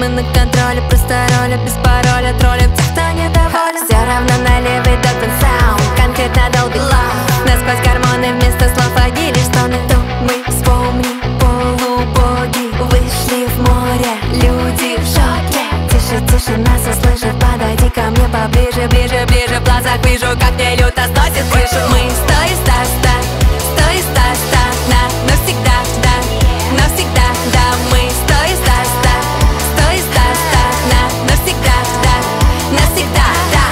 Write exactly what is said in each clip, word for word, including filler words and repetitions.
время на контроле, просто роли без пароля, троллим тех, кто недоволен. Все равно налево до конца, конкретно долбит лав. Насквозь гормоны вместо слов, одни лишь стоны. То мы вспомни, полубоги вышли в море, люди в шоке. Тише, тише, нас услышат, подойди ко мне поближе, ближе, ближе. В глазах вижу, как мне люто сносит крышу. Мы сто и ста, ста, сто и ста, ста, на, навсегда, да, навсегда, да. Мы сто и ста, ста, сто и ста, ста, на, навсегда, да, навсегда, да.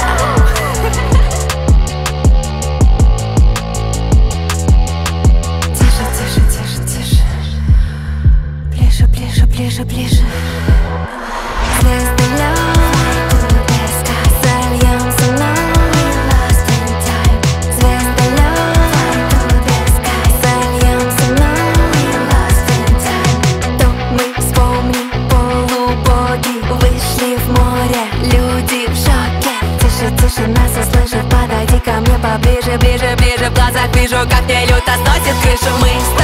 Тише, тише, тише, тише. Ближе, ближе, ближе, ближе. Тише, нас услышат, подойди ко мне поближе, ближе, ближе. В глазах вижу, как мне люто сносит крышу. Мы